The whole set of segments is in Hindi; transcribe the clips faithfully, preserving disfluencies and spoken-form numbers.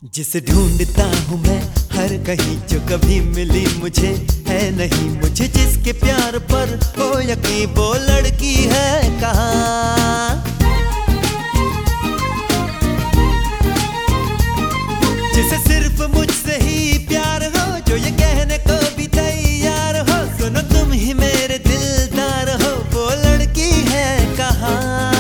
जिसे ढूंढता हूँ मैं हर कहीं, जो कभी मिली मुझे है नहीं। मुझे जिसके प्यार पर हो यकीन, वो लड़की है कहाँ। जिसे सिर्फ मुझसे ही प्यार हो, जो ये कहने को भी तैयार हो, सुनो तुम ही मेरे दिलदार हो, वो लड़की है कहाँ।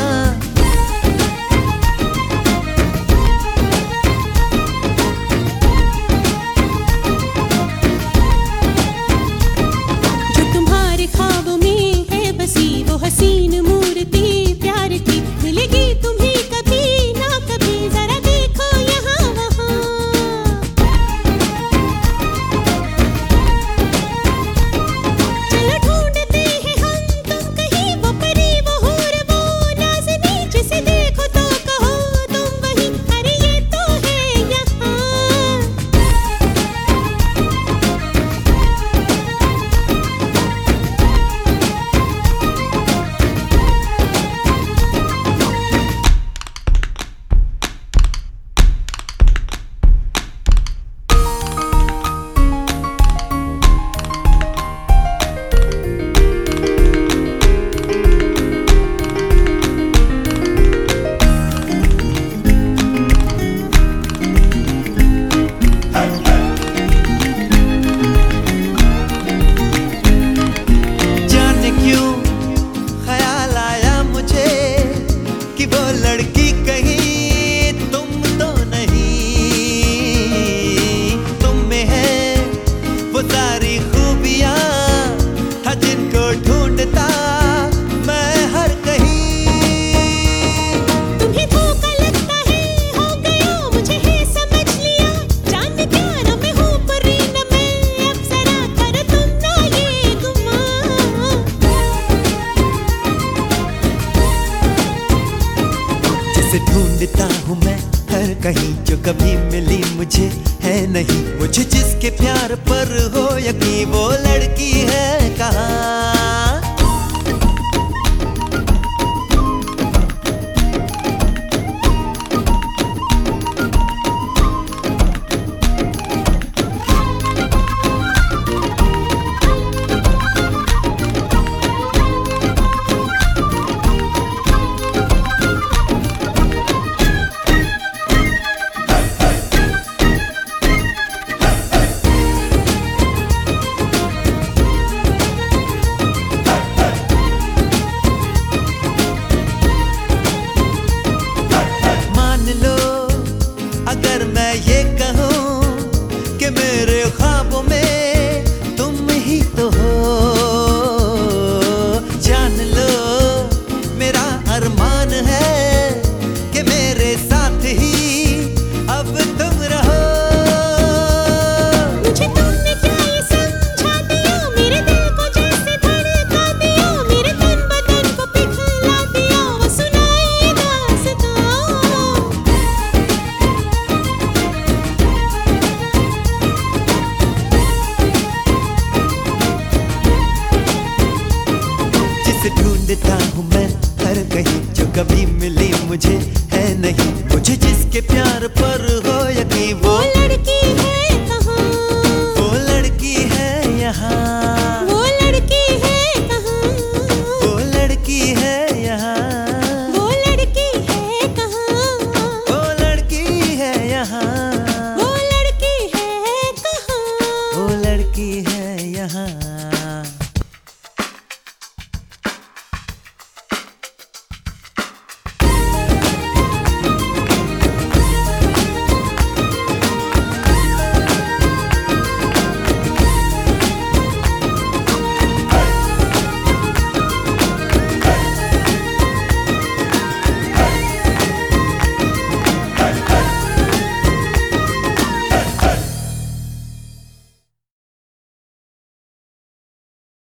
हसीन मूर्ति प्यार की मिलेगी तुम्हें कभी ना कभी, जरा देखो यहाँ वहाँ। चलो ढूंढते हैं हम तुम कहीं, वो परी वो हूर वो नाज़नी, जिसे देखो तो कहो तुम वही, अरे ये तो है यहाँ। लड़की कहीं तुम तो नहीं, तुम में है वो सारी खूबियां, हाँ जिनको ढूंढता मैं हर कहीं। तुम्हें धोखा लगता है, हो गया मुझे है समझ लिया, जान क्या न मैं हूँ परी न मैं अप्सरा, करो तुम ना ये गुमान। जिसे ढूंढता हूँ मैं हर कहीं, जो कभी मिली मुझे है नहीं। मुझे जिसके प्यार पर हो यकीन, वो लड़की है कहाँ। अगर मैं ये कहूँ कि मेरे ख्वाबों में तुम ही तो हो, जान लो मेरा अरमान है कि मेरे साथ ही अब तुम रहो। मुझे तुमने क्या ये समझा दिया, मेरे दिल को जैसे धड़का दिया, मेरे तन बदन को पिघला दिया, वो सुनाई दास्तां। ढूंढता हूँ मैं हर कहीं, जो कभी मिली मुझे है नहीं। मुझे जिसके प्यार पर हो यकीन, वो लड़की है कहाँ। वो लड़की है यहाँ। वो लड़की है कहाँ। वो लड़की है यहाँ। वो लड़की है कहाँ। वो लड़की है यहाँ।